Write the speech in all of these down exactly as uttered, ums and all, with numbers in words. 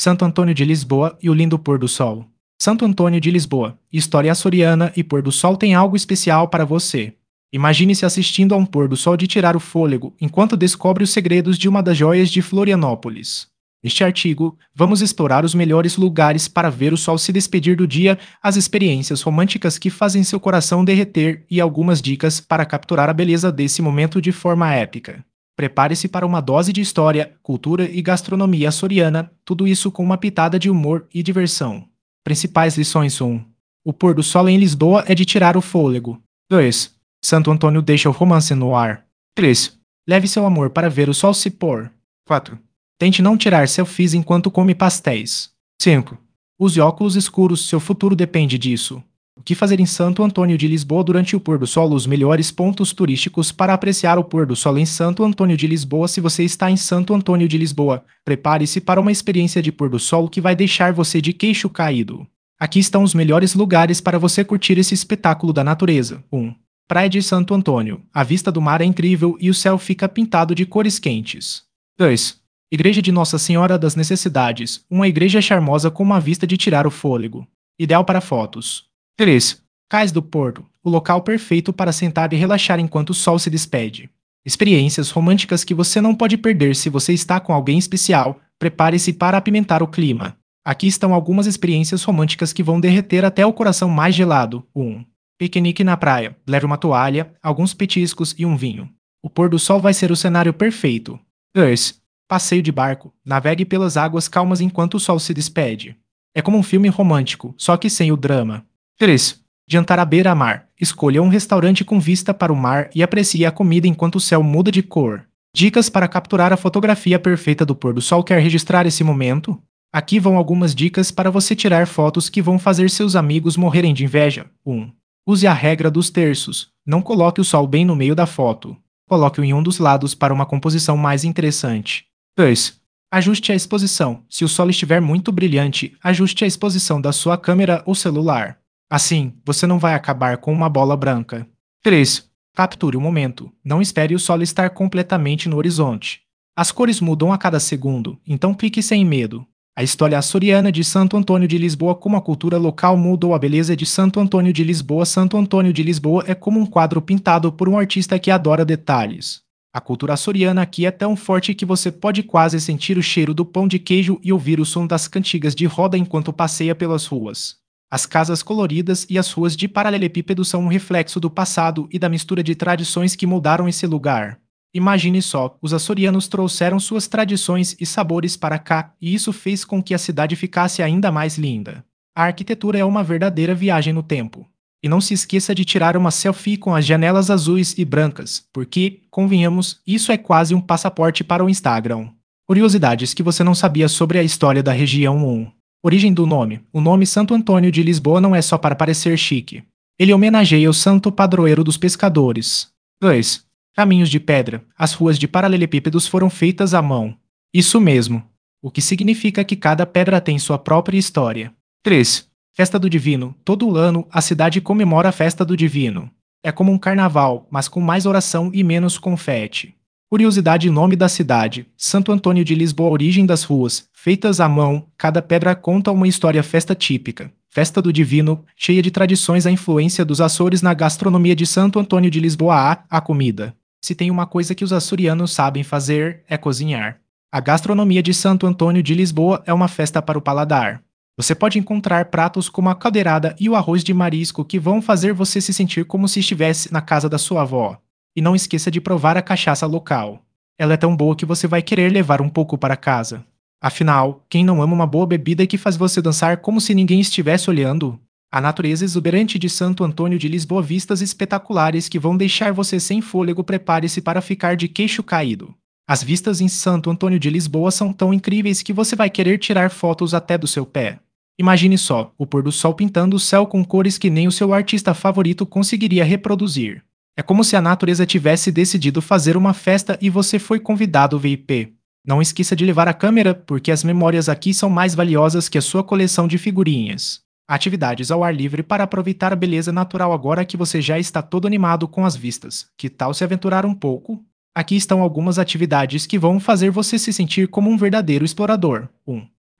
Santo Antônio de Lisboa e o lindo pôr do sol. Santo Antônio de Lisboa, história açoriana e pôr do sol tem algo especial para você. Imagine-se assistindo a um pôr do sol de tirar o fôlego enquanto descobre os segredos de uma das joias de Florianópolis. Neste artigo, vamos explorar os melhores lugares para ver o sol se despedir do dia, as experiências românticas que fazem seu coração derreter e algumas dicas para capturar a beleza desse momento de forma épica. Prepare-se para uma dose de história, cultura e gastronomia açoriana, tudo isso com uma pitada de humor e diversão. Principais lições: um. O pôr do sol em Lisboa é de tirar o fôlego. dois. Santo Antônio deixa o romance no ar. três. Leve seu amor para ver o sol se pôr. quatro. Tente não tirar selfies enquanto come pastéis. cinco. Use óculos escuros, seu futuro depende disso. O que fazer em Santo Antônio de Lisboa durante o pôr do sol? Os melhores pontos turísticos para apreciar o pôr do sol em Santo Antônio de Lisboa. Se você está em Santo Antônio de Lisboa, prepare-se para uma experiência de pôr do sol que vai deixar você de queixo caído. Aqui estão os melhores lugares para você curtir esse espetáculo da natureza. um. Praia de Santo Antônio. A vista do mar é incrível e o céu fica pintado de cores quentes. dois. Igreja de Nossa Senhora das Necessidades. Uma igreja charmosa com uma vista de tirar o fôlego. Ideal para fotos. três. Cais do Porto. O local perfeito para sentar e relaxar enquanto o sol se despede. Experiências românticas que você não pode perder se você está com alguém especial. Prepare-se para apimentar o clima. Aqui estão algumas experiências românticas que vão derreter até o coração mais gelado. um. Piquenique na praia. Leve uma toalha, alguns petiscos e um vinho. O pôr do sol vai ser o cenário perfeito. dois. Passeio de barco. Navegue pelas águas calmas enquanto o sol se despede. É como um filme romântico, só que sem o drama. três. Jantar à beira-mar. Escolha um restaurante com vista para o mar e aprecie a comida enquanto o céu muda de cor. Dicas para capturar a fotografia perfeita do pôr do sol. Quer registrar esse momento? Aqui vão algumas dicas para você tirar fotos que vão fazer seus amigos morrerem de inveja. um. Use a regra dos terços. Não coloque o sol bem no meio da foto. Coloque-o em um dos lados para uma composição mais interessante. dois. Ajuste a exposição. Se o sol estiver muito brilhante, ajuste a exposição da sua câmera ou celular. Assim, você não vai acabar com uma bola branca. três. Capture o momento. Não espere o sol estar completamente no horizonte. As cores mudam a cada segundo, então clique sem medo. A história açoriana de Santo Antônio de Lisboa. Como a cultura local mudou a beleza de Santo Antônio de Lisboa. Santo Antônio de Lisboa é como um quadro pintado por um artista que adora detalhes. A cultura açoriana aqui é tão forte que você pode quase sentir o cheiro do pão de queijo e ouvir o som das cantigas de roda enquanto passeia pelas ruas. As casas coloridas e as ruas de paralelepípedo são um reflexo do passado e da mistura de tradições que moldaram esse lugar. Imagine só, os açorianos trouxeram suas tradições e sabores para cá, e isso fez com que a cidade ficasse ainda mais linda. A arquitetura é uma verdadeira viagem no tempo. E não se esqueça de tirar uma selfie com as janelas azuis e brancas, porque, convenhamos, isso é quase um passaporte para o Instagram. Curiosidades que você não sabia sobre a história da região. um. Origem do nome. O nome Santo Antônio de Lisboa não é só para parecer chique. Ele homenageia o santo padroeiro dos pescadores. dois. Caminhos de pedra. As ruas de paralelepípedos foram feitas à mão. Isso mesmo. O que significa que cada pedra tem sua própria história. três. Festa do Divino. Todo ano, a cidade comemora a Festa do Divino. É como um carnaval, mas com mais oração e menos confete. Curiosidade: nome da cidade. Santo Antônio de Lisboa. Origem das ruas. Feitas à mão, cada pedra conta uma história. Festa típica. Festa do Divino, cheia de tradições. A influência dos Açores na gastronomia de Santo Antônio de Lisboa. A, a comida. Se tem uma coisa que os açorianos sabem fazer, é cozinhar. A gastronomia de Santo Antônio de Lisboa é uma festa para o paladar. Você pode encontrar pratos como a caldeirada e o arroz de marisco que vão fazer você se sentir como se estivesse na casa da sua avó. E não esqueça de provar a cachaça local. Ela é tão boa que você vai querer levar um pouco para casa. Afinal, quem não ama uma boa bebida que faz você dançar como se ninguém estivesse olhando? A natureza exuberante de Santo Antônio de Lisboa. Vistas espetaculares que vão deixar você sem fôlego. Prepare-se para ficar de queixo caído. As vistas em Santo Antônio de Lisboa são tão incríveis que você vai querer tirar fotos até do seu pé. Imagine só, o pôr do sol pintando o céu com cores que nem o seu artista favorito conseguiria reproduzir. É como se a natureza tivesse decidido fazer uma festa e você foi convidado. V I P. Não esqueça de levar a câmera, porque as memórias aqui são mais valiosas que a sua coleção de figurinhas. Atividades ao ar livre para aproveitar a beleza natural. Agora que você já está todo animado com as vistas, que tal se aventurar um pouco? Aqui estão algumas atividades que vão fazer você se sentir como um verdadeiro explorador. um.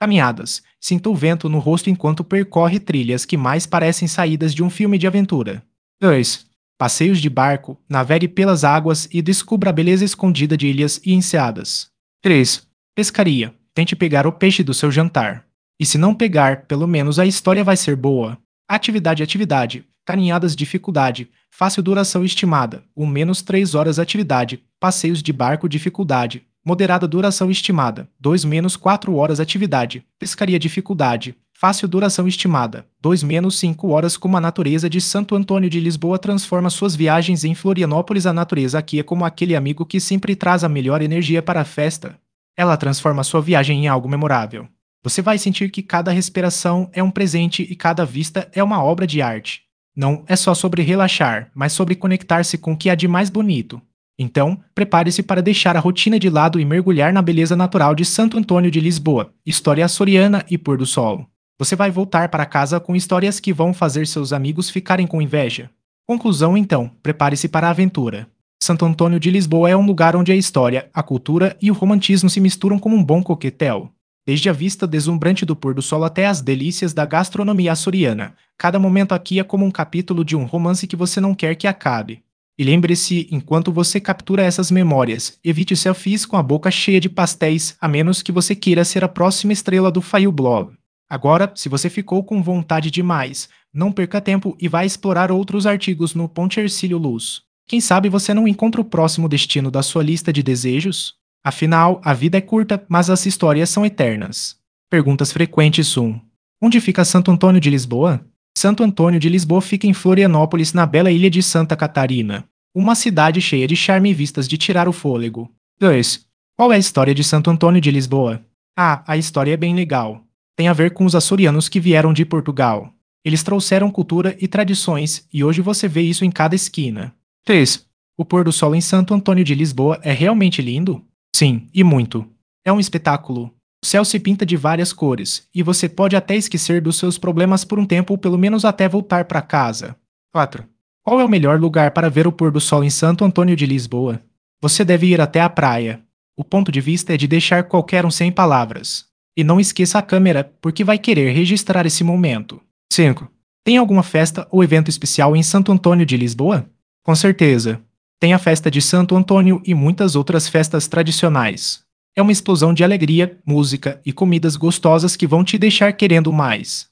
Caminhadas. Sinta o vento no rosto enquanto percorre trilhas que mais parecem saídas de um filme de aventura. dois. Passeios de barco. Navegue pelas águas e descubra a beleza escondida de ilhas e enseadas. três. Pescaria. Tente pegar o peixe do seu jantar. E se não pegar, pelo menos a história vai ser boa. Atividade atividade. Caminhadas dificuldade. Fácil duração estimada. um menos três horas atividade. Passeios de barco dificuldade. Moderada duração estimada. dois menos quatro horas atividade. Pescaria dificuldade. Fácil duração estimada. dois menos cinco horas. Como a natureza de Santo Antônio de Lisboa transforma suas viagens em Florianópolis. A natureza aqui é como aquele amigo que sempre traz a melhor energia para a festa. Ela transforma sua viagem em algo memorável. Você vai sentir que cada respiração é um presente e cada vista é uma obra de arte. Não é só sobre relaxar, mas sobre conectar-se com o que há de mais bonito. Então, prepare-se para deixar a rotina de lado e mergulhar na beleza natural de Santo Antônio de Lisboa, história açoriana e pôr do sol. Você vai voltar para casa com histórias que vão fazer seus amigos ficarem com inveja. Conclusão então, prepare-se para a aventura. Santo Antônio de Lisboa é um lugar onde a história, a cultura e o romantismo se misturam como um bom coquetel. Desde a vista deslumbrante do pôr do sol até as delícias da gastronomia açoriana, cada momento aqui é como um capítulo de um romance que você não quer que acabe. E lembre-se, enquanto você captura essas memórias, evite selfies com a boca cheia de pastéis, a menos que você queira ser a próxima estrela do Fail Blog. Agora, se você ficou com vontade demais, não perca tempo e vá explorar outros artigos no Ponte Hercílio Luz. Quem sabe você não encontra o próximo destino da sua lista de desejos? Afinal, a vida é curta, mas as histórias são eternas. Perguntas frequentes um. Onde fica Santo Antônio de Lisboa? Santo Antônio de Lisboa fica em Florianópolis, na bela ilha de Santa Catarina. Uma cidade cheia de charme e vistas de tirar o fôlego. dois. Qual é a história de Santo Antônio de Lisboa? Ah, a história é bem legal. Tem a ver com os açorianos que vieram de Portugal. Eles trouxeram cultura e tradições, e hoje você vê isso em cada esquina. três. O pôr do sol em Santo Antônio de Lisboa é realmente lindo? Sim, e muito. É um espetáculo. O céu se pinta de várias cores, e você pode até esquecer dos seus problemas por um tempo ou pelo menos até voltar para casa. quatro. Qual é o melhor lugar para ver o pôr do sol em Santo Antônio de Lisboa? Você deve ir até a praia. O ponto de vista é de deixar qualquer um sem palavras. E não esqueça a câmera, porque vai querer registrar esse momento. cinco. Tem alguma festa ou evento especial em Santo Antônio de Lisboa? Com certeza. Tem a festa de Santo Antônio e muitas outras festas tradicionais. É uma explosão de alegria, música e comidas gostosas que vão te deixar querendo mais.